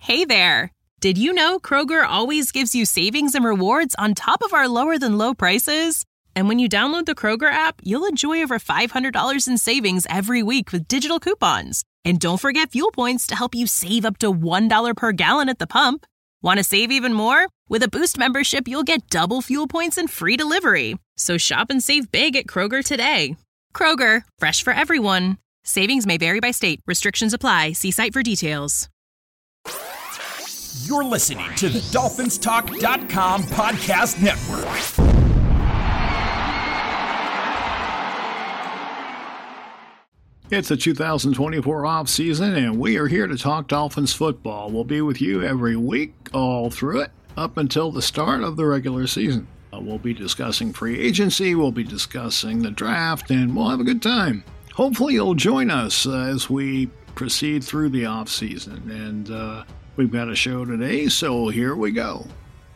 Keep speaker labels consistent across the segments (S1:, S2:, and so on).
S1: Hey there! Did you know Kroger always gives you savings and rewards on top of our lower-than-low prices? And when you download the Kroger app, you'll enjoy over $500 in savings every week with digital coupons. And don't forget fuel points to help you save up to $1 per gallon at the pump. Want to save even more? With a Boost membership, you'll get double fuel points and free delivery. So shop and save big at Kroger today. Kroger, fresh for everyone. Savings may vary by state. Restrictions apply. See site for details.
S2: You're listening to the DolphinsTalk.com podcast network.
S3: It's the 2024 off season, and we are here to talk Dolphins football. We'll be with you every week, all through it, up until the start of the regular season. We'll be discussing free agency, we'll be discussing the draft, and we'll have a good time. Hopefully you'll join us as we proceed through the off season, and we've got a show today, so here we go.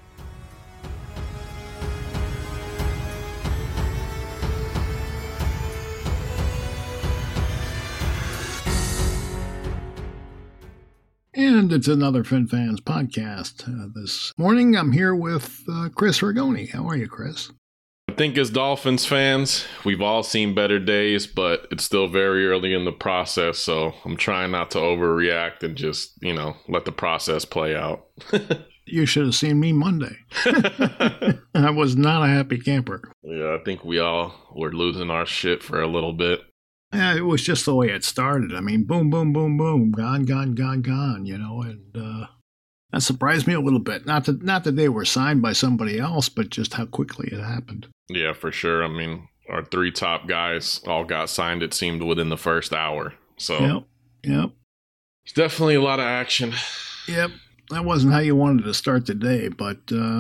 S3: And it's another FinFans podcast. This morning I'm here with Chris Rigoni. How are you, Chris?
S4: I think as Dolphins fans, we've all seen better days, but it's still very early in the process, so I'm trying not to overreact and just, let the process play out.
S3: You should have seen me Monday. I was not a happy camper.
S4: Yeah, I think we all were losing our shit for a little bit.
S3: Yeah, it was just the way it started. I mean, boom, boom, boom, boom, gone, and that surprised me a little bit. Not that they were signed by somebody else, but just how quickly it happened.
S4: Yeah, for sure. I mean, our three top guys all got signed, it seemed, within the first hour. So,
S3: Yep.
S4: It's definitely a lot of action.
S3: Yep. That wasn't how you wanted to start the day, but,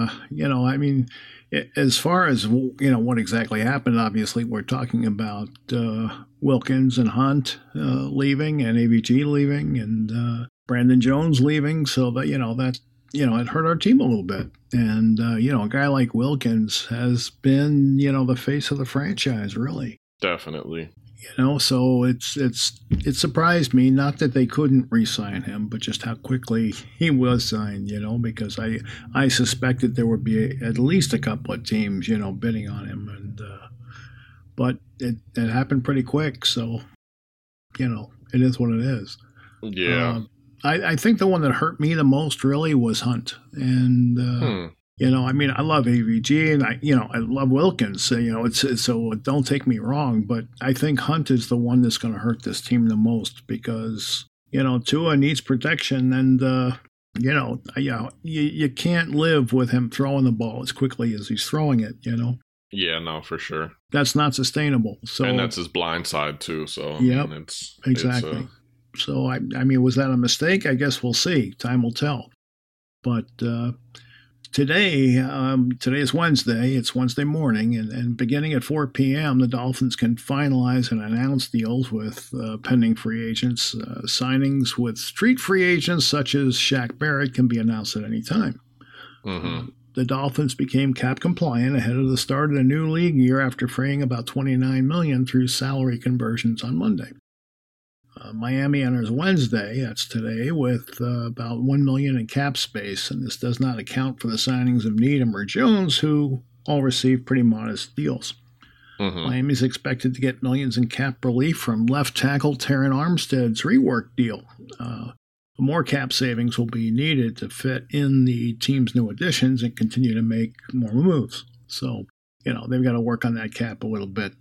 S3: as far as, what exactly happened, obviously we're talking about Wilkins and Hunt leaving and AVG leaving and Brandon Jones leaving. So that, it hurt our team a little bit. And, a guy like Wilkins has been, the face of the franchise, really.
S4: Definitely.
S3: So it surprised me, not that they couldn't re-sign him, but just how quickly he was signed, because I suspected there would be at least a couple of teams, bidding on him. And but it happened pretty quick. So, it is what it is.
S4: Yeah.
S3: I think the one that hurt me the most really was Hunt. And, I love AVG and I love Wilkins. So don't take me wrong, but I think Hunt is the one that's going to hurt this team the most because, Tua needs protection and, you can't live with him throwing the ball as quickly as he's throwing it,
S4: Yeah, no, for sure.
S3: That's not sustainable. So,
S4: and that's his blind side too. So
S3: yeah, exactly. So was that a mistake? I guess we'll see. Time will tell. But today is Wednesday. It's Wednesday morning, and beginning at 4 p.m., the Dolphins can finalize and announce deals with pending free agents. Signings with street free agents such as Shaq Barrett can be announced at any time.
S4: Mm-hmm.
S3: The Dolphins became cap compliant ahead of the start of the new league year after freeing about $29 million through salary conversions on Monday. Miami enters Wednesday, that's today, with about $1 million in cap space, and this does not account for the signings of Needham or Jones, who all received pretty modest deals.
S4: Mm-hmm.
S3: Miami's expected to get millions in cap relief from left tackle Terran Armstead's rework deal. More cap savings will be needed to fit in the team's new additions and continue to make more moves. So, they've got to work on that cap a little bit.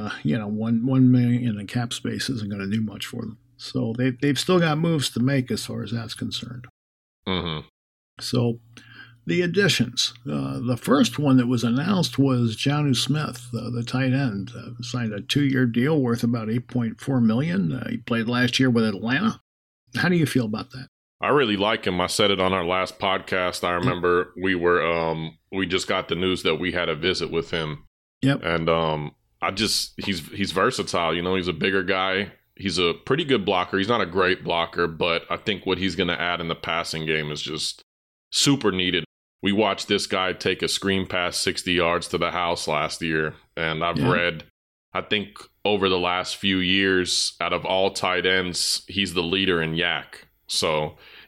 S3: $1 million in cap space isn't going to do much for them. So they've still got moves to make as far as that's concerned.
S4: Mm-hmm.
S3: So the additions. The first one that was announced was Jonnu Smith, the tight end. Signed a 2-year deal worth about $8.4 million. He played last year with Atlanta. How do you feel about that?
S4: I really like him. I said it on our last podcast. I remember we just got the news that we had a visit with him.
S3: Yep.
S4: And he's versatile. He's a bigger guy. He's a pretty good blocker. He's not a great blocker, but I think what he's going to add in the passing game is just super needed. We watched this guy take a screen pass 60 yards to the house last year. And I've read, I think over the last few years, out of all tight ends, he's the leader in yak. So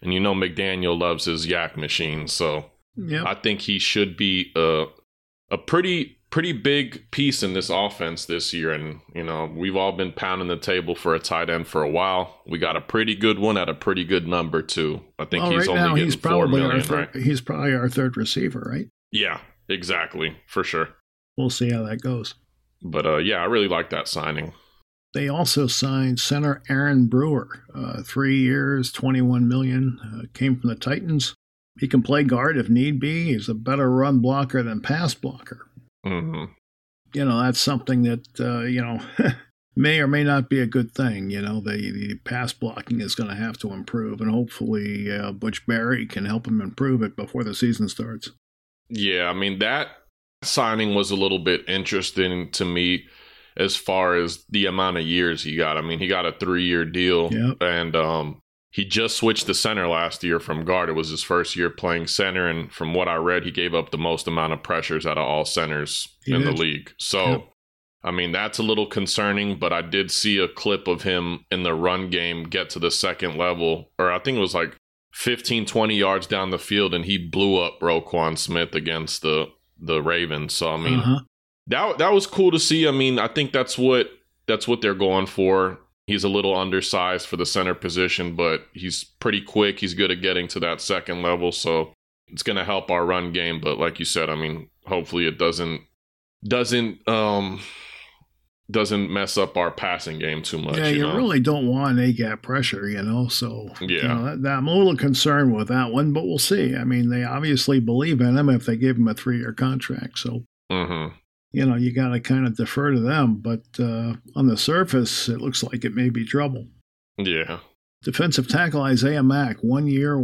S4: And McDaniel loves his yak machine. So
S3: Yep.
S4: I think he should be a pretty big piece in this offense this year. And, we've all been pounding the table for a tight end for a while. We got a pretty good one at a pretty good number, too. I think he's
S3: right
S4: only
S3: now,
S4: getting $4 million, right?
S3: He's probably our third receiver, right?
S4: Yeah, exactly. For sure.
S3: We'll see how that goes.
S4: But, I really like that signing.
S3: They also signed center Aaron Brewer, 3 years, $21 million, came from the Titans. He can play guard if need be. He's a better run blocker than pass blocker.
S4: Mm-hmm.
S3: That's something that, may or may not be a good thing. The pass blocking is going to have to improve, and hopefully Butch Barry can help him improve it before the season starts.
S4: Yeah, I mean, that signing was a little bit interesting to me as far as the amount of years he got. I mean, he got a 3-year deal, and he just switched to center last year from guard. It was his first year playing center, and from what I read, he gave up the most amount of pressures out of all centers in the league. So, I mean, that's a little concerning, but I did see a clip of him in the run game get to the second level, or I think it was like 15, 20 yards down the field, and he blew up Roquan Smith against the Ravens. So, I mean, that was cool to see. I mean, I think that's what they're going for. He's a little undersized for the center position, but he's pretty quick. He's good at getting to that second level, so it's going to help our run game. But like you said, I mean, hopefully it doesn't mess up our passing game too much.
S3: Yeah, you really don't want A-gap pressure, So I'm a little concerned with that one, but we'll see. I mean, they obviously believe in him if they give him a 3-year contract. So, you got to kind of defer to them. But on the surface, it looks like it may be trouble.
S4: Yeah.
S3: Defensive tackle Isaiah Mack, 1 year,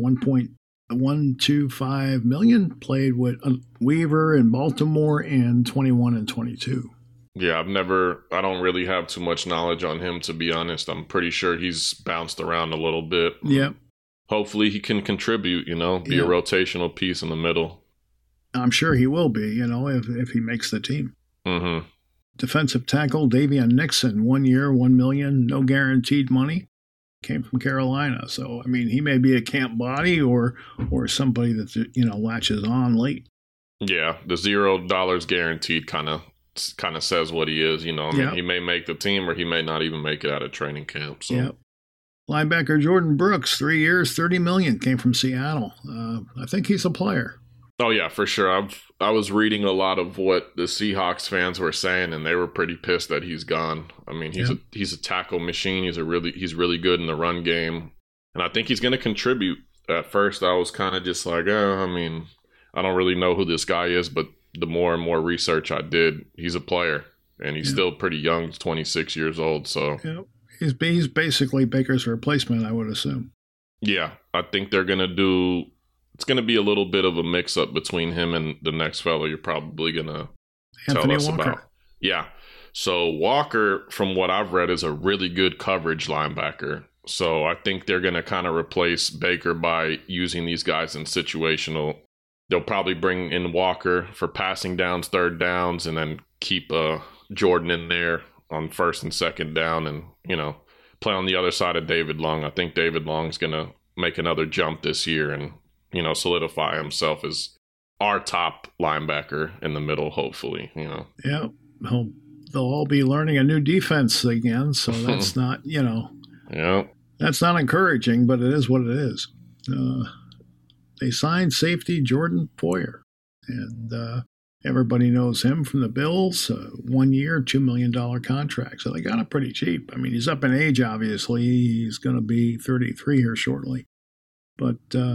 S3: $1.125 million, played with Weaver in Baltimore in 21 and 22.
S4: Yeah, I don't really have too much knowledge on him, to be honest. I'm pretty sure he's bounced around a little bit.
S3: Yep.
S4: Hopefully he can contribute, be a rotational piece in the middle.
S3: I'm sure he will be, if he makes the team.
S4: Mm-hmm.
S3: Defensive tackle Davion Nixon, 1 year, $1 million, no guaranteed money. Came from Carolina. So, I mean, he may be a camp body or somebody that, latches on late.
S4: Yeah, the $0 guaranteed kind of says what he is. I mean, he may make the team or he may not even make it out of training camp. So.
S3: Yep. Linebacker Jordan Brooks, 3 years, $30 million, came from Seattle. I think he's a player. Oh
S4: yeah, for sure. I was reading a lot of what the Seahawks fans were saying, and they were pretty pissed that he's gone. I mean, he's a tackle machine. He's really good in the run game, and I think he's going to contribute. At first, I was kind of just like, I mean, I don't really know who this guy is, but the more and more research I did, he's a player, and he's still pretty young. He's 26 years old, so
S3: he's basically Baker's replacement, I would assume.
S4: Yeah, I think they're going to do. It's going to be a little bit of a mix-up between him and the next fellow you're probably going to tell us
S3: Walker.
S4: about. Yeah. So Walker, from what I've read, is a really good coverage linebacker. So I think they're going to kind of replace Baker by using these guys in situational. They'll probably bring in Walker for passing downs, third downs, and then keep Jordan in there on first and second down and, play on the other side of David Long. I think David Long's going to make another jump this year and, solidify himself as our top linebacker in the middle, hopefully,
S3: Yeah. They'll all be learning a new defense again, so that's not, that's not encouraging, but it is what it is. They signed safety Jordan Poyer, and everybody knows him from the Bills, 1 year, $2 million contract, so they got it pretty cheap. I mean, he's up in age, obviously. He's going to be 33 here shortly. But,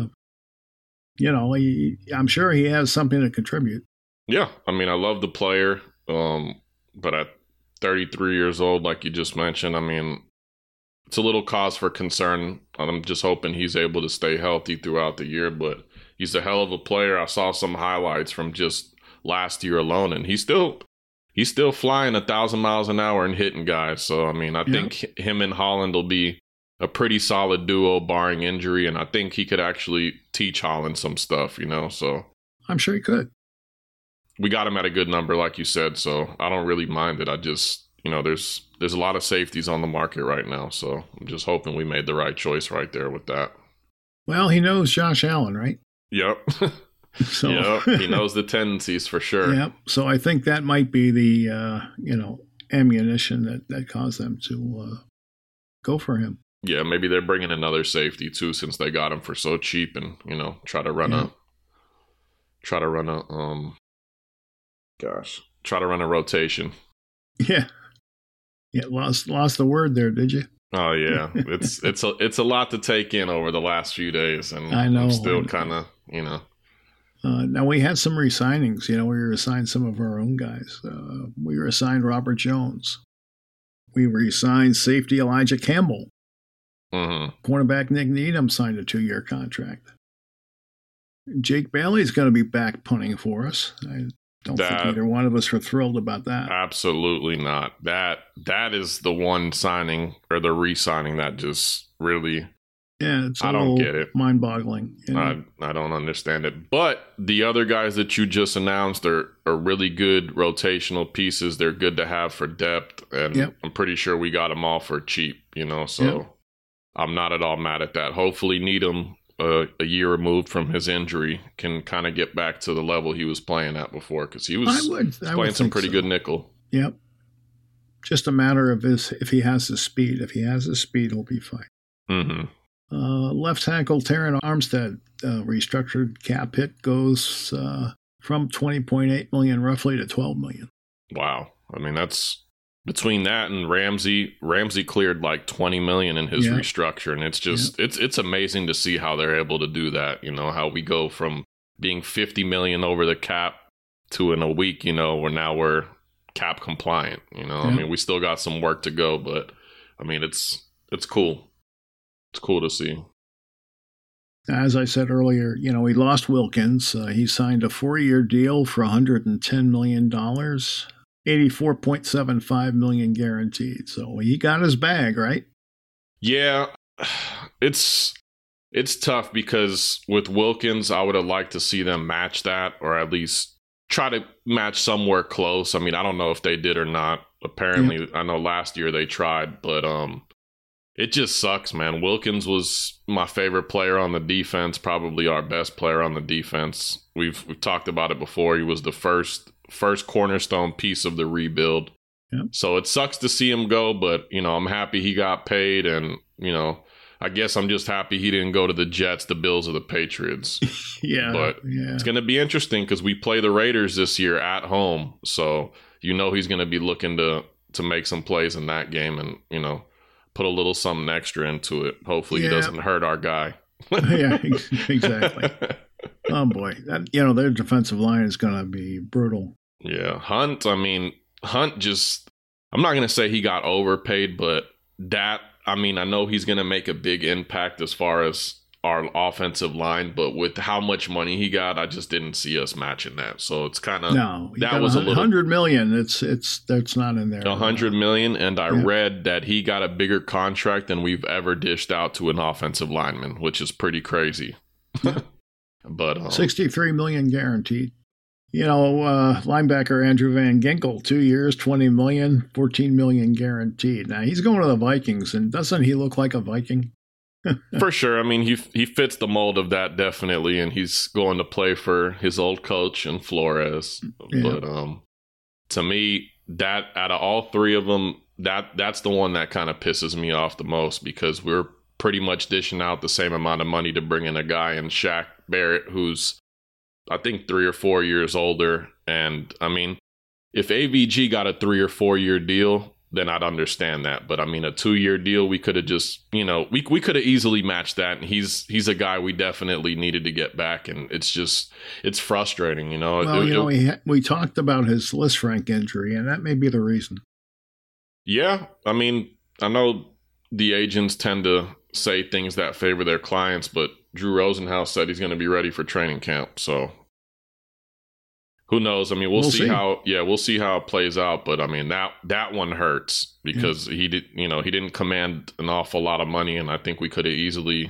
S3: I'm sure he has something to contribute.
S4: Yeah, I mean, I love the player, but at 33 years old, like you just mentioned, I mean, it's a little cause for concern. I'm just hoping he's able to stay healthy throughout the year, but he's a hell of a player. I saw some highlights from just last year alone, and he's still flying 1,000 miles an hour and hitting guys. So, I mean, I think him and Holland will be a pretty solid duo barring injury, and I think he could actually teach Holland some stuff, so.
S3: I'm sure he could.
S4: We got him at a good number, like you said, so I don't really mind it. I just, there's a lot of safeties on the market right now, so I'm just hoping we made the right choice right there with that.
S3: Well, he knows Josh Allen, right?
S4: Yep.
S3: So,
S4: Yep. He knows the tendencies for sure.
S3: Yep. So I think that might be the, ammunition that caused them to go for him.
S4: Yeah, maybe they're bringing another safety too, since they got him for so cheap, and try to run a rotation.
S3: Yeah. Yeah. Lost the word there, did you?
S4: Oh yeah, it's a lot to take in over the last few days, and
S3: I know.
S4: I'm still kind of
S3: Now we had some re-signings. We were assigned some of our own guys. We were assigned Robert Jones. We re-signed safety Elijah Campbell.
S4: Mm-hmm.
S3: Cornerback Nick Needham signed a 2-year contract. Jake Bailey's going to be back punting for us. I don't think either one of us are thrilled about that.
S4: Absolutely not. That is the one signing or the re-signing that just really.
S3: Yeah, it's
S4: I don't get it.
S3: Mind-boggling.
S4: I don't understand it. But the other guys that you just announced are really good rotational pieces. They're good to have for depth, and I'm pretty sure we got them all for cheap. So I'm not at all mad at that. Hopefully, Needham, a year removed from his injury, can kind of get back to the level he was playing at before, because he was playing some pretty good nickel.
S3: Yep. Just a matter of if he has the speed. If he has the speed, he'll be fine.
S4: Mm-hmm.
S3: Left tackle Terran Armstead, restructured cap hit goes from $20.8 million roughly to $12 million.
S4: Wow. I mean, that's between that and Ramsey. Ramsey cleared like $20 million in his restructure, and it's just it's amazing to see how they're able to do that. How we go from being $50 million over the cap to in a week, where now we're cap compliant. I mean, we still got some work to go, but I mean, it's cool. It's cool to see.
S3: As I said earlier, we lost Wilkins. He signed a 4-year deal for $110 million, $84.75 million guaranteed. So he got his bag, right?
S4: Yeah, it's tough because with Wilkins, I would have liked to see them match that, or at least try to match somewhere close. I mean, I don't know if they did or not. Apparently, I know last year they tried, but it just sucks, man. Wilkins was my favorite player on the defense, probably our best player on the defense. We've talked about it before. He was the first cornerstone piece of the rebuild. Yep. So it sucks to see him go, but I'm happy he got paid, and I guess I'm just happy he didn't go to the Jets, the Bills, or the Patriots. But it's going to be interesting because we play the Raiders this year at home, so he's going to be looking to make some plays in that game, and put a little something extra into it. Hopefully he doesn't hurt our guy.
S3: Yeah, exactly. Oh boy, their defensive line is going to be brutal.
S4: Yeah, Hunt just, I'm not going to say he got overpaid, but I know he's going to make a big impact as far as our offensive line, but with how much money he got, I just didn't see us matching that. So it's kind of, that was a little
S3: $100 million. That's not in there.
S4: $100 million, and I read that he got a bigger contract than we've ever dished out to an offensive lineman, which is pretty crazy. But
S3: $63 million guaranteed. Linebacker Andrew Van Ginkel, 2 years, $20 million, $14 million guaranteed. Now he's going to the Vikings, and doesn't he look like a Viking?
S4: For sure. I mean, he fits the mold of that, definitely, and he's going to play for his old coach in Flores. Yeah. But to me, that out of all three of them, that's the one that kind of pisses me off the most, because we're pretty much dishing out the same amount of money to bring in a guy in Shaq Barrett, who's I think 3 or 4 years older. And I mean, if AVG got a 3 or 4 year deal, then I'd understand that. But I mean, a 2-year deal, we could have just, we could have easily matched that. And he's a guy we definitely needed to get back. And it's frustrating,
S3: Well, we talked about his Lisfranc injury, and that may be the reason.
S4: Yeah. I mean, I know the agents tend to say things that favor their clients, but Drew Rosenhaus said he's going to be ready for training camp. So who knows? I mean, we'll see how it plays out. But I mean, that one hurts because he didn't command an awful lot of money, and I think we could have easily,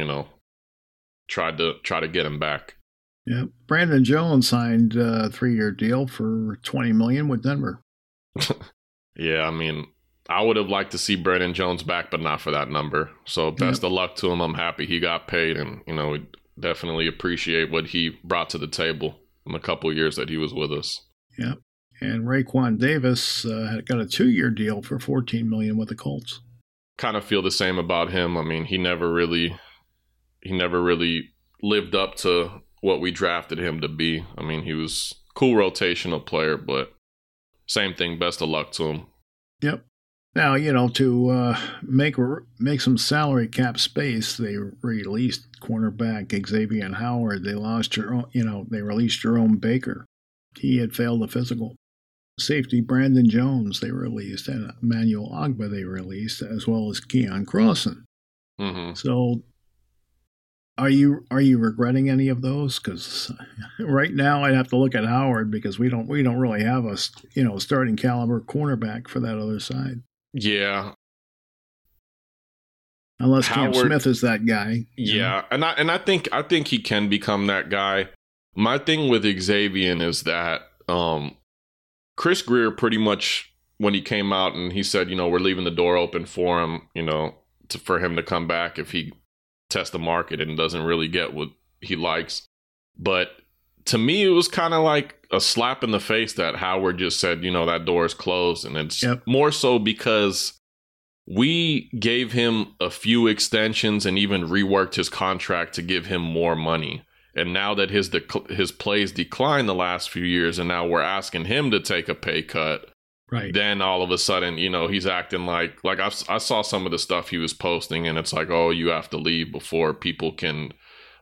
S4: tried to get him back.
S3: Yeah, Brandon Jones signed a 3-year deal for $20 million with Denver.
S4: Yeah, I mean, I would have liked to see Brandon Jones back, but not for that number. So best of luck to him. I'm happy he got paid, and we definitely appreciate what he brought to the table in the couple of years that he was with us.
S3: Yep. And Raekwon Davis got a 2-year deal for $14 million with the Colts.
S4: Kind of feel the same about him. I mean, he never really lived up to what we drafted him to be. I mean, he was a cool rotational player, but same thing. Best of luck to him.
S3: Yep. Now, to make some salary cap space, they released cornerback Xavier Howard. They released Jerome Baker. He had failed the physical. Safety Brandon Jones they released, and Emmanuel Ogbah they released, as well as Keon Crossan.
S4: Mm-hmm.
S3: So, are you regretting any of those? Because right now I'd have to look at Howard because we don't really have a starting caliber cornerback for that other side.
S4: Yeah.
S3: Unless
S4: Howard,
S3: Cam Smith is that guy.
S4: Yeah, and I think he can become that guy. My thing with Xavier is that Chris Grier pretty much, when he came out and he said, we're leaving the door open for him, for him to come back if he tests the market and doesn't really get what he likes. But to me, it was kind of like a slap in the face that Howard just said, that door is closed. And it's more so because we gave him a few extensions and even reworked his contract to give him more money. And now that his plays declined the last few years, and now we're asking him to take a pay cut,
S3: right? Then
S4: all of a sudden, he's acting like I saw some of the stuff he was posting, and it's like, oh, you have to leave before people can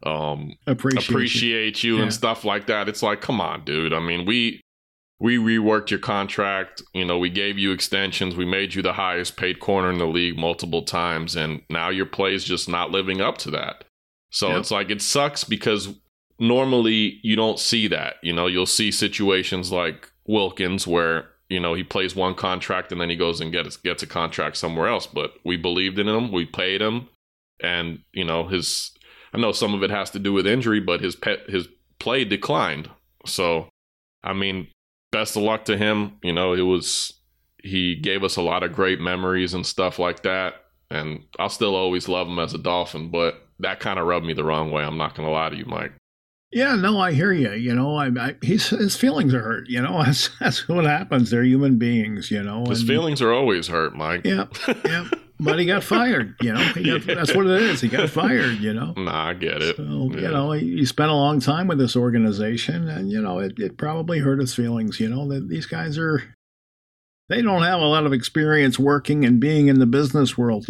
S4: appreciate you and stuff like that. It's like, come on, dude. I mean, we reworked your contract. We gave you extensions. We made you the highest paid corner in the league multiple times, and now your play is just not living up to that. So it's like, it sucks because normally you don't see that. You'll see situations like Wilkins where, he plays one contract and then he goes and gets a contract somewhere else. But we believed in him. We paid him. And, I know some of it has to do with injury, but his play declined. So, I mean, best of luck to him. He gave us a lot of great memories and stuff like that. And I'll still always love him as a Dolphin, but that kind of rubbed me the wrong way. I'm not going to lie to you, Mike.
S3: Yeah, no, I hear you. His feelings are hurt. That's what happens. They're human beings.
S4: His feelings are always hurt, Mike.
S3: Yeah. But he got fired. That's what it is. He got fired.
S4: Nah, I get it.
S3: So, he spent a long time with this organization, and it probably hurt his feelings. That these guys they don't have a lot of experience working and being in the business world.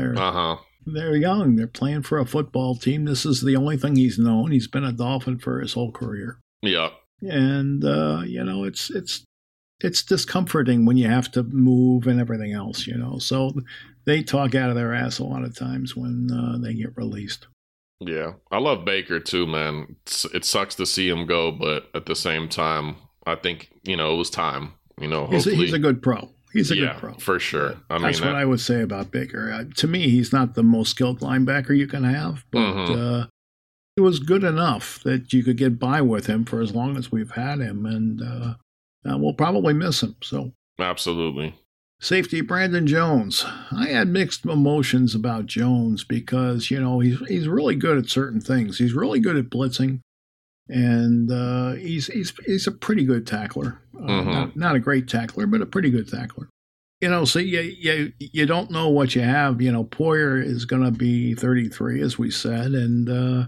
S3: They're young. They're playing for a football team. This is the only thing he's known. He's been a Dolphin for his whole career.
S4: Yeah.
S3: And, it's discomforting when you have to move and everything else, So they talk out of their ass a lot of times when they get released.
S4: Yeah. I love Baker too, man. It sucks to see him go, but at the same time, I think, it was time. Hopefully.
S3: He's a good pro. He's a good pro.
S4: For sure.
S3: That's what I would say about Baker. To me, he's not the most skilled linebacker you can have, but it was good enough that you could get by with him for as long as we've had him, and we'll probably miss him. So
S4: absolutely.
S3: Safety Brandon Jones. I had mixed emotions about Jones because he's really good at certain things. He's really good at blitzing, and he's a pretty good tackler. Not a great tackler, but a pretty good tackler. So you don't know what you have. Poyer is going to be 33, as we said, and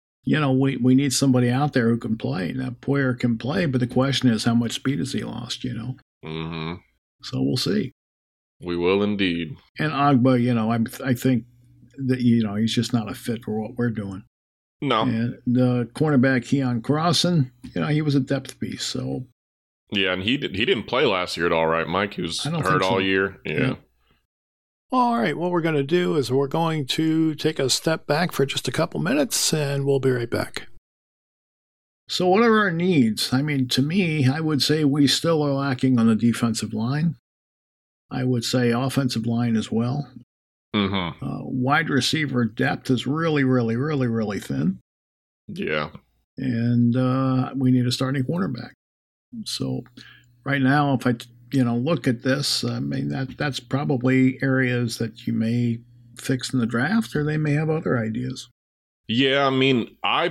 S3: we need somebody out there who can play. Now Poyer can play, but the question is how much speed has he lost?
S4: Mm-hmm.
S3: So we'll see.
S4: We will indeed.
S3: And Ogbah, I think that he's just not a fit for what we're doing.
S4: No.
S3: And the cornerback Keon Crossan, he was a depth piece. So.
S4: Yeah, and he didn't play last year at all, right, Mike? He was hurt all year. Yeah.
S3: All right, what we're going to do is we're going to take a step back for just a couple minutes, and we'll be right back. So what are our needs? I mean, to me, I would say we still are lacking on the defensive line. I would say offensive line as well.
S4: Mm-hmm.
S3: Wide receiver depth is really, really, really, really thin.
S4: Yeah.
S3: And we need a starting cornerback. So right now, if I look at this, I mean, that's probably areas that you may fix in the draft, or they may have other ideas.
S4: Yeah, I mean, I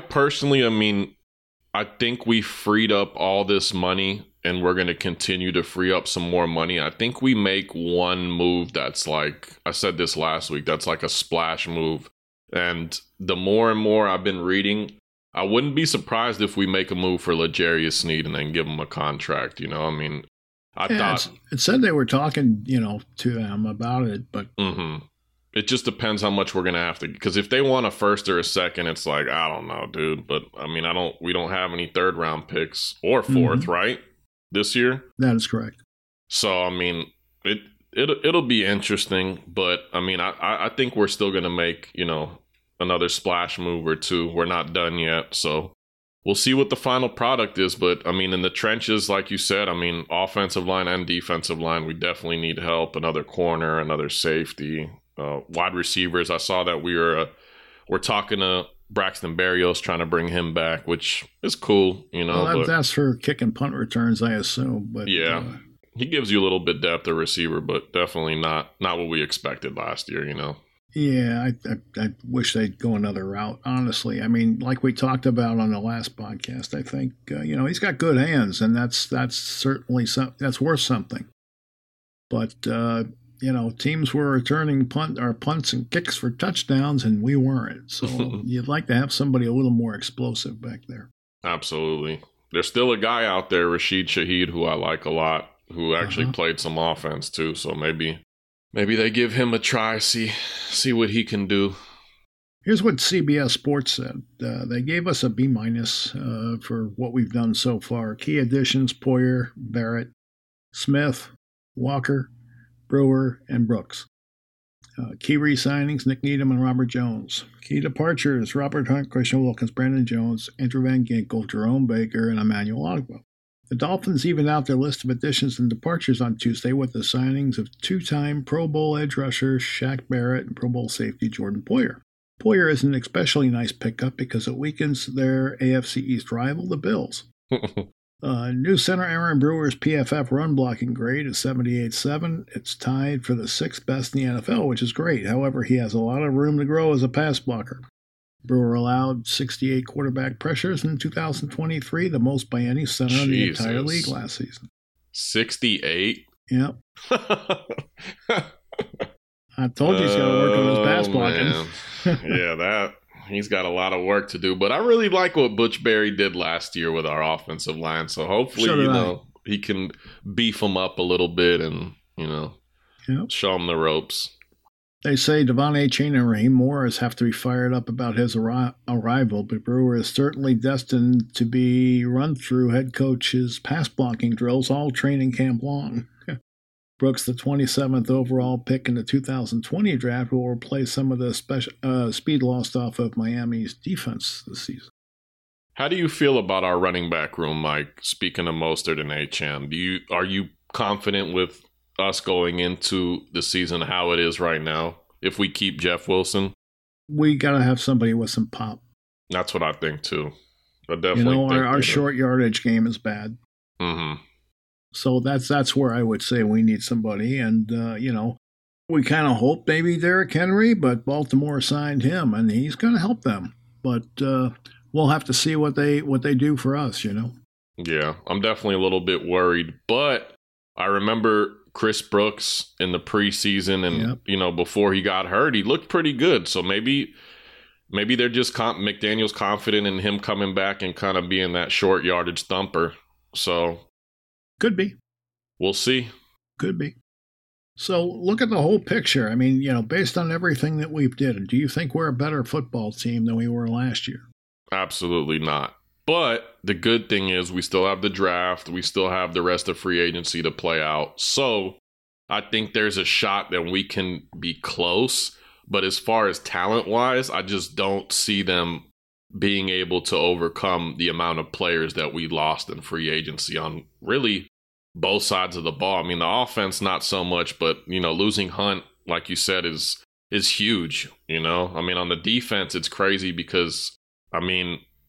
S4: think we freed up all this money and we're going to continue to free up some more money. I think we make one move that's like, I said this last week, that's like a splash move. And the more and more I've been reading, I wouldn't be surprised if we make a move for L'Jarius Sneed and then give him a contract. I mean, I thought
S3: it said they were talking, to them about it, but
S4: it just depends how much we're going to have to, because if they want a first or a second, it's like, I don't know, dude. But I mean, we don't have any third round picks or fourth, right? This year.
S3: That is correct.
S4: So, I mean, it'll be interesting, but I mean, I think we're still going to make, another splash move or two. We're not done yet. So we'll see what the final product is. But I mean, in the trenches, like you said, I mean, offensive line and defensive line, we definitely need help. Another corner, another safety, wide receivers. I saw that we're talking to Braxton Berrios, trying to bring him back, which is cool,
S3: Well, that's for kick and punt returns, I assume. But
S4: yeah, he gives you a little bit depth of receiver, but definitely not what we expected last year,
S3: Yeah, I wish they'd go another route, honestly. I mean, like we talked about on the last podcast, I think, he's got good hands, and that's certainly that's worth something. But, teams were returning punts and kicks for touchdowns, and we weren't. So you'd like to have somebody a little more explosive back there.
S4: Absolutely. There's still a guy out there, Rashid Shaheed, who I like a lot, who actually played some offense too. So maybe they give him a try, see what he can do.
S3: Here's what CBS Sports said. They gave us a B- for what we've done so far. Key additions: Poyer, Barrett, Smith, Walker, Brewer, and Brooks. Key re-signings: Nick Needham and Robert Jones. Key departures: Robert Hunt, Christian Wilkins, Brandon Jones, Andrew Van Ginkel, Jerome Baker, and Emmanuel Ogbah. The Dolphins evened out their list of additions and departures on Tuesday with the signings of two-time Pro Bowl edge rusher Shaq Barrett and Pro Bowl safety Jordan Poyer. Poyer is an especially nice pickup because it weakens their AFC East rival, the Bills. New center Aaron Brewer's PFF run blocking grade is 78.7. It's tied for the sixth best in the NFL, which is great. However, he has a lot of room to grow as a pass blocker. Brewer allowed 68 quarterback pressures in 2023, the most by any center in the entire league last season.
S4: 68?
S3: Yep. I told you he's got to work on his pass blocking.
S4: Yeah, he's got a lot of work to do. But I really like what Butch Berry did last year with our offensive line. So hopefully, he can beef them up a little bit and, show them the ropes.
S3: They say Devon Achane and Raheem Morris have to be fired up about his arrival, but Brewer is certainly destined to be run through head coach's pass blocking drills all training camp long. Brooks, the 27th overall pick in the 2020 draft, will replace some of the speed lost off of Miami's defense this season.
S4: How do you feel about our running back room, Mike? Speaking of Mostert and Achane, are you confident with us going into the season how it is right now if we keep Jeff Wilson?
S3: We got to have somebody with some pop.
S4: That's what I think too. I definitely think
S3: our short yardage game is bad.
S4: Mm-hmm.
S3: So that's where I would say we need somebody. And, we kind of hope maybe Derrick Henry, but Baltimore signed him and he's going to help them. But we'll have to see what they do for us,
S4: Yeah, I'm definitely a little bit worried. But I remember Chris Brooks in the preseason and, before he got hurt, he looked pretty good. So maybe they're just McDaniel's confident in him coming back and kind of being that short yardage thumper. So
S3: could be.
S4: We'll see.
S3: Could be. So look at the whole picture. I mean, based on everything that we've did, do you think we're a better football team than we were last year?
S4: Absolutely not. But the good thing is we still have the draft. We still have the rest of free agency to play out. So I think there's a shot that we can be close. But as far as talent-wise, I just don't see them being able to overcome the amount of players that we lost in free agency on really both sides of the ball. I mean, the offense, not so much, but, losing Hunt, like you said, is huge, I mean, on the defense, it's crazy because,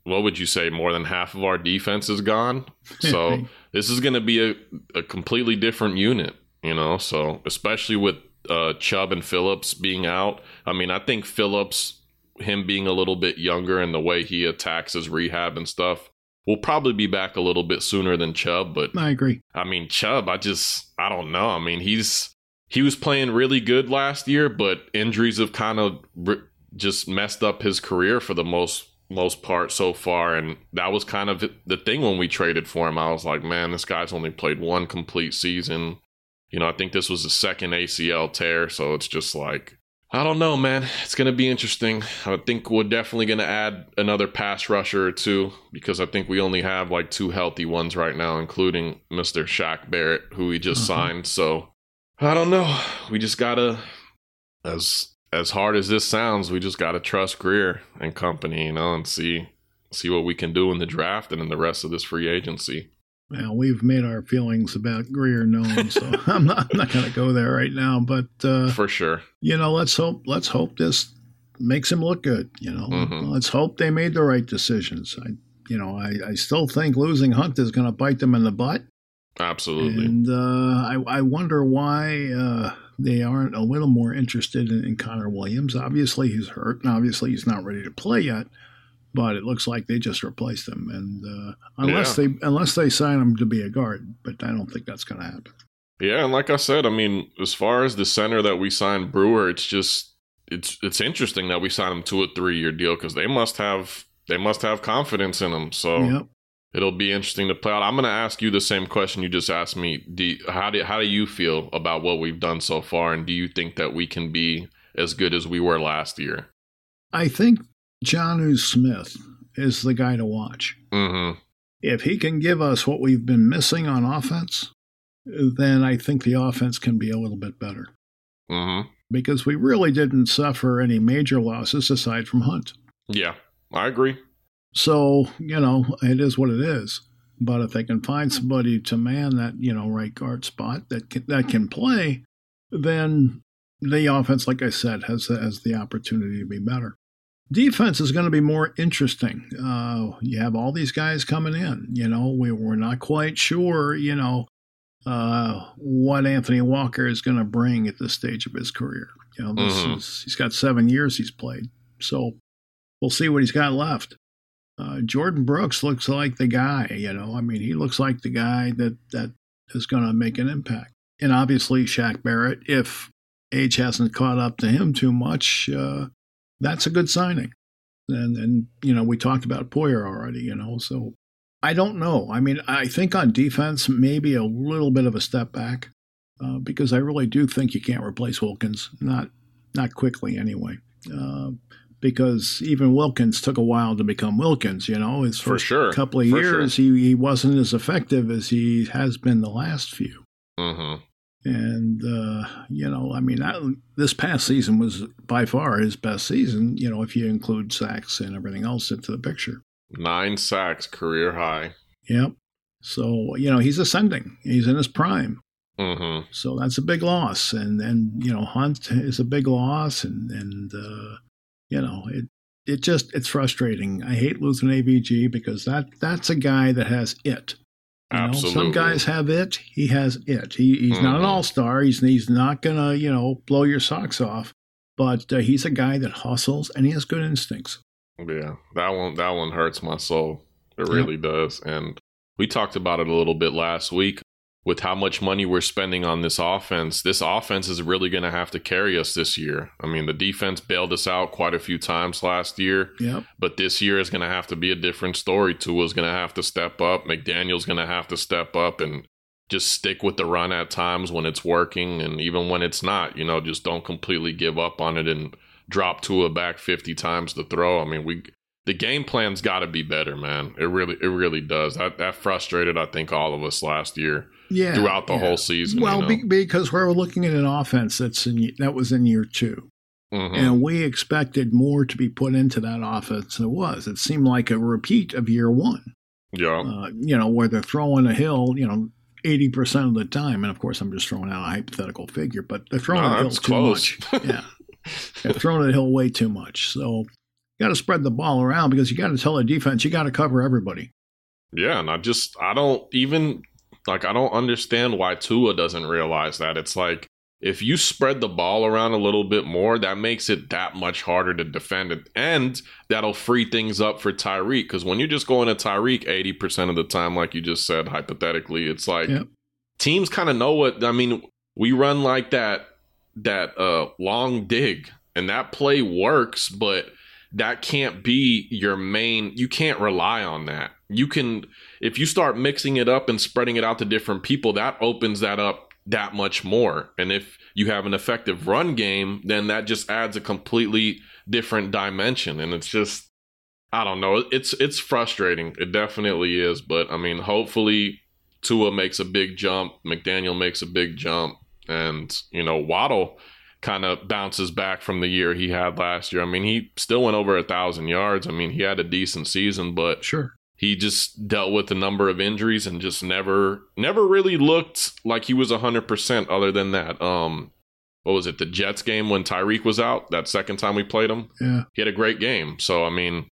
S4: what would you say, more than half of our defense is gone. So this is going to be a completely different unit, so especially with Chubb and Phillips being out. I mean, I think Phillips, him being a little bit younger and the way he attacks his rehab and stuff, will probably be back a little bit sooner than Chubb. But
S3: I agree.
S4: I mean, Chubb, I don't know. I mean, he was playing really good last year, but injuries have kind of just messed up his career for the most part so far. And that was kind of the thing when we traded for him. I was like, man, this guy's only played one complete season. I think this was the second ACL tear. So it's just like, I don't know, man. It's going to be interesting. I think we're definitely going to add another pass rusher or two, because I think we only have like 2 healthy ones right now, including Mr. Shaq Barrett, who we just signed. So I don't know. We just got to, as hard as this sounds, we just got to trust Grier and company, and see what we can do in the draft and in the rest of this free agency.
S3: Well, we've made our feelings about Grier known, so I'm not going to go there right now. But
S4: for sure,
S3: let's hope this makes him look good. Let's hope they made the right decisions. I still think losing Hunt is going to bite them in the butt.
S4: Absolutely.
S3: And I wonder why they aren't a little more interested in Connor Williams. Obviously, he's hurt, and obviously he's not ready to play yet. But it looks like they just replaced him, and unless they sign him to be a guard, but I don't think that's going to happen.
S4: Yeah, and like I said, I mean, as far as the center that we signed, Brewer, it's interesting that we signed him to a 3-year deal, because they must have confidence in him. So It'll be interesting to play out. I'm going to ask you the same question you just asked me. How do you feel about what we've done so far, and do you think that we can be as good as we were last year?
S3: I think Jonnu Smith is the guy to watch.
S4: Mm-hmm.
S3: If he can give us what we've been missing on offense, then I think the offense can be a little bit better.
S4: Mm-hmm.
S3: Because we really didn't suffer any major losses aside from Hunt.
S4: Yeah, I agree.
S3: So, it is what it is. But if they can find somebody to man that, right guard spot that can play, then the offense, like I said, has the opportunity to be better. Defense is going to be more interesting. You have all these guys coming in. We're not quite sure, what Anthony Walker is going to bring at this stage of his career. He's got 7 years he's played. So we'll see what he's got left. Jordan Brooks looks like the guy, he looks like the guy that is going to make an impact. And obviously Shaq Barrett, if age hasn't caught up to him too much, that's a good signing. And we talked about Poyer already, so I don't know. I think on defense, maybe a little bit of a step back, because I really do think you can't replace Wilkins, not quickly anyway. Because even Wilkins took a while to become Wilkins, his first couple of years, he wasn't as effective as he has been the last few.
S4: Mm-hmm.
S3: And, this past season was by far his best season, if you include sacks and everything else into the picture.
S4: 9 sacks, career high.
S3: Yep. So, he's ascending. He's in his prime.
S4: Mm-hmm.
S3: So that's a big loss. And Hunt is a big loss. And it's frustrating. I hate losing AVG because that's a guy that has it.
S4: Absolutely.
S3: Some guys have it. He has it. He's not an all-star. He's not going to, blow your socks off. But he's a guy that hustles, and he has good instincts.
S4: Yeah, that one hurts my soul. It really does. And we talked about it a little bit last week with how much money we're spending on this offense. This offense is really going to have to carry us this year. The defense bailed us out quite a few times last year.
S3: Yep.
S4: But this year is going to have to be a different story. Tua's going to have to step up. McDaniel's going to have to step up and just stick with the run at times when it's working. And even when it's not, just don't completely give up on it and drop Tua back 50 times to throw. The game plan's got to be better, man. It really does. That frustrated, I think, all of us last year.
S3: Yeah,
S4: throughout the whole season.
S3: Well, because we're looking at an offense that was in year 2.
S4: Mm-hmm.
S3: And we expected more to be put into that offense than it was. It seemed like a repeat of year 1.
S4: Yeah.
S3: Where they're throwing a hill, 80% of the time. And of course, I'm just throwing out a hypothetical figure, but they're throwing a hill too much. Yeah. They're throwing a hill way too much. So, You got to spread the ball around because you got to tell the defense you got to cover everybody.
S4: Yeah, and I don't understand why Tua doesn't realize that. It's like, if you spread the ball around a little bit more, that makes it that much harder to defend it. And that'll free things up for Tyreek. Because when you're just going to Tyreek 80% of the time, like you just said, hypothetically, it's like teams kind of know what, I mean, we run like that long dig, and that play works, but that can't be your main. You can't rely on that. You can, if you start mixing it up and spreading it out to different people, that opens that up that much more. And if you have an effective run game, then that just adds a completely different dimension. And it's just, I don't know, it's frustrating. It definitely is. But I mean, hopefully Tua makes a big jump, McDaniel makes a big jump, and Waddle kind of bounces back from the year he had last year. I mean, he still went over 1,000 yards. I mean, he had a decent season, but
S3: sure,
S4: he just dealt with a number of injuries and just never really looked like he was 100% other than that. What was it? The Jets game when Tyreek was out, that second time we played him.
S3: Yeah.
S4: He had a great game. So, I mean,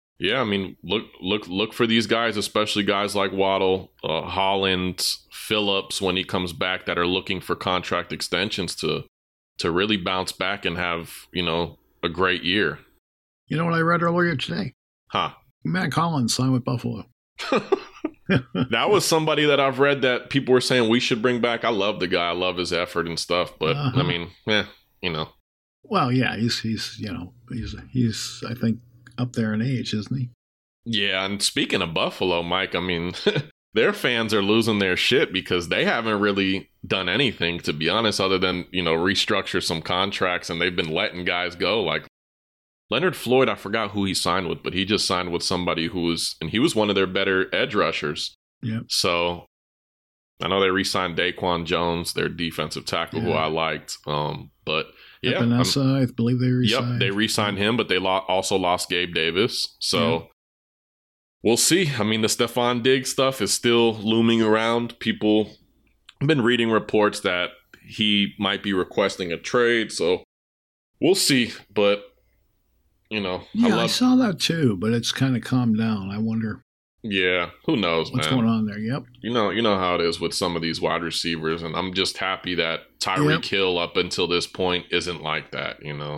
S4: look for these guys, especially guys like Waddle, Holland, Phillips, when he comes back, that are looking for contract extensions to really bounce back and have, a great year.
S3: You know what I read earlier today?
S4: Huh.
S3: Matt Collins signed with Buffalo.
S4: That was somebody that I've read that people were saying we should bring back. I love the guy. I love his effort and stuff. But I mean,
S3: Well, yeah, he's I think up there in age, isn't he?
S4: Yeah, and speaking of Buffalo, Mike, I mean, their fans are losing their shit because they haven't really done anything, to be honest, other than, restructure some contracts, and they've been letting guys go. Like Leonard Floyd, I forgot who he signed with, but he just signed with somebody he was one of their better edge rushers.
S3: Yeah.
S4: So I know they re-signed Daquan Jones, their defensive tackle, who I liked. But yeah,
S3: Epinesa, I believe they re-signed.
S4: Yep, they re-signed him, but they also lost Gabe Davis. So we'll see. I mean, the Stephon Diggs stuff is still looming around. People have been reading reports that he might be requesting a trade. So we'll see. But
S3: I saw that too, but it's kind of calmed down. I wonder.
S4: Yeah, who knows,
S3: what's going on there? Yep.
S4: You know how it is with some of these wide receivers, and I'm just happy that Tyreek Hill up until this point isn't like that.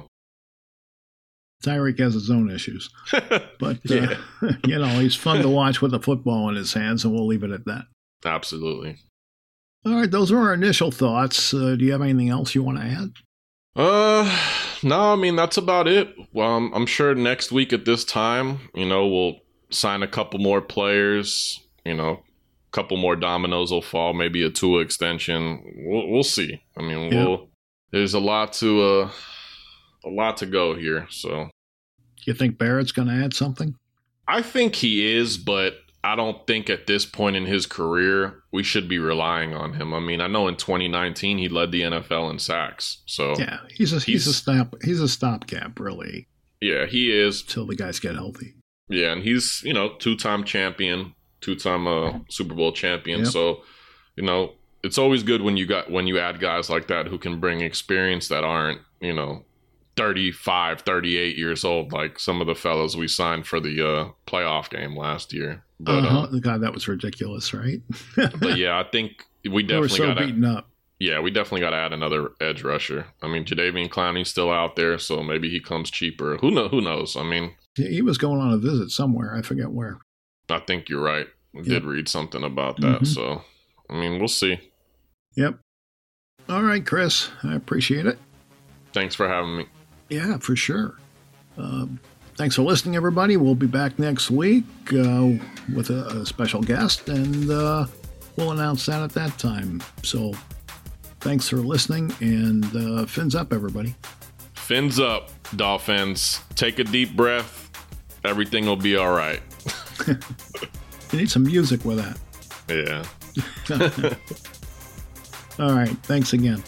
S3: Tyreek has his own issues, but he's fun to watch with a football in his hands, and we'll leave it at that.
S4: Absolutely.
S3: All right, those are our initial thoughts. Do you have anything else you want to add?
S4: No, I mean, that's about it. Well, I'm sure next week at this time, we'll sign a couple more players, a couple more dominoes will fall, maybe a Tua extension. We'll see. I mean, there's a lot to go here. So
S3: you think Barrett's going to add something?
S4: I think he is, but I don't think at this point in his career we should be relying on him. I mean, I know in 2019 he led the NFL in sacks. So
S3: yeah, he's a stopgap, really.
S4: Yeah, he is
S3: until the guys get healthy.
S4: Yeah, and he's two-time champion, two-time Super Bowl champion.
S3: Yep.
S4: So it's always good when you add guys like that who can bring experience that aren't 35, 38 years old, like some of the fellas we signed for the playoff game last year. But,
S3: God, that was ridiculous, right?
S4: But yeah, I think we definitely
S3: got beaten up.
S4: Yeah, we definitely got to add another edge rusher. I mean, Jadeveon Clowney's still out there, so maybe he comes cheaper. Who knows? I mean,
S3: he was going on a visit somewhere. I forget where.
S4: I think you're right. I did read something about that. Mm-hmm. So, I mean, we'll see.
S3: Yep. All right, Chris. I appreciate it.
S4: Thanks for having me.
S3: Yeah, for sure. Thanks for listening, everybody. We'll be back next week with a special guest, and we'll announce that at that time. So thanks for listening, and fins up, everybody.
S4: Fins up, Dolphins. Take a deep breath. Everything will be all right.
S3: You need some music with that.
S4: Yeah.
S3: All right. Thanks again.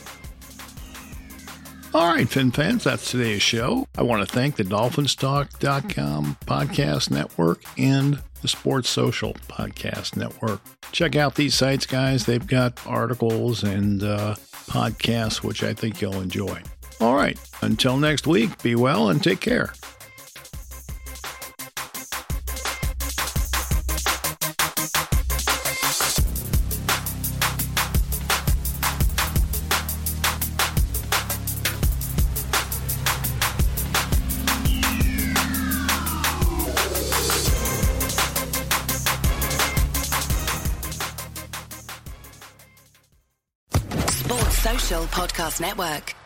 S3: All right, Fin fans, that's today's show. I want to thank the DolphinsTalk.com podcast network and the Sports Social podcast network. Check out these sites, guys. They've got articles and podcasts, which I think you'll enjoy. All right, until next week, be well and take care.
S5: Social Podcast Network.